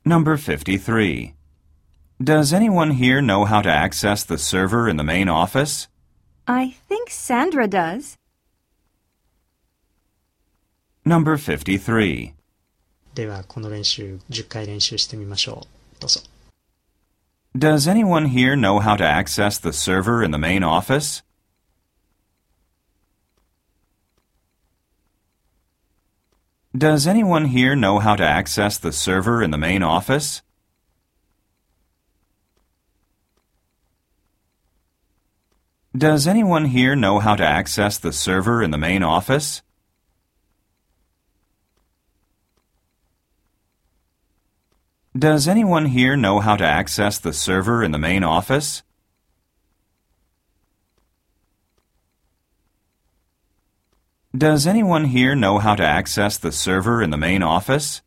Number 53. Does anyone here know how to access the server in the main office? I think Sandra does. Number 53. ではこの練習10回練習してみましょう。どうぞ。 Does anyone here know how to access the server in the main office? Does anyone here know how to access the server in the main office? Does anyone here know how to access the server in the main office? Does anyone here know how to access the server in the main office? Does anyone here know how to access the server in the main office?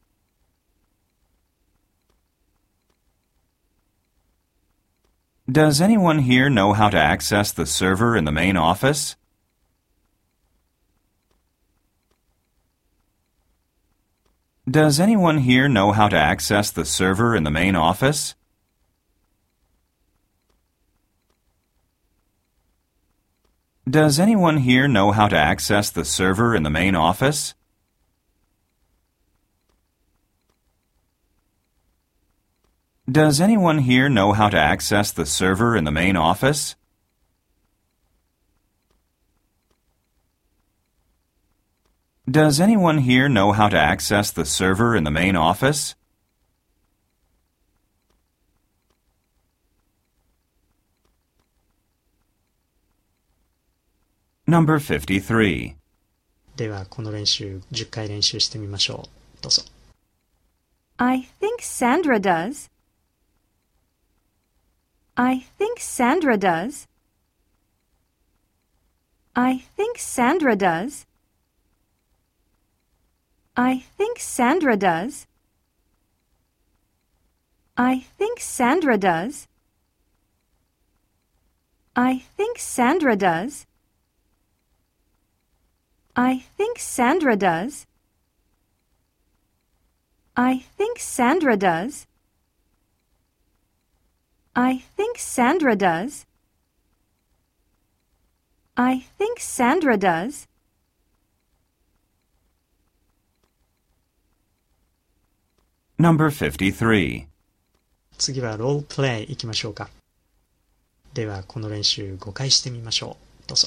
Does anyone here know how to access the server in the main office? Does anyone here know how to access the server in the main office? Does anyone here know how to access the server in the main office? Does anyone here know how to access the server in the main office? Does anyone here know how to access the server in the main office? Number 53. ではこの練習10回練習してみましょう。どうぞ。 I think Sandra does. I think Sandra does. I think Sandra does. I think Sandra does. I think Sandra does. I think Sandra does. I think Sandra does. I think Sandra does. I think Sandra does. I think Sandra does. Number 53. 次はロールプレイいきましょうか。ではこの練習5回してみましょう。どうぞ。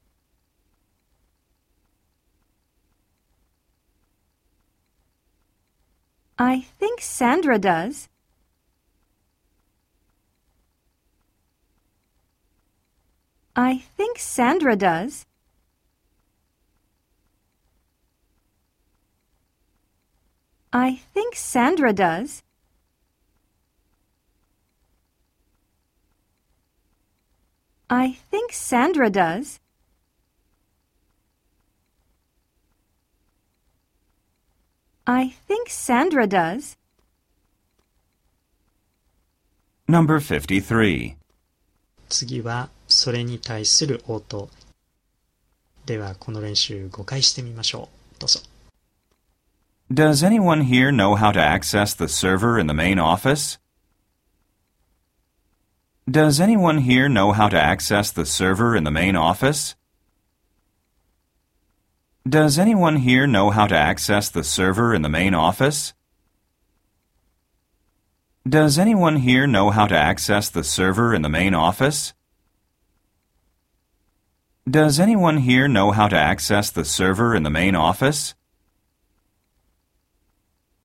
I think Sandra does. I think Sandra does. I think Sandra does. I think Sandra does. I think Sandra does. Number 53. 次はそれに対する応答。ではこの練習5回してみましょう。どうぞ。 Does anyone here know how to access the server in the main office? Does anyone here know how to access the server in the main office? Does anyone here know how to access the server in the main office? Does anyone here know how to access the server in the main office? Does anyone here know how to access the server in the main office?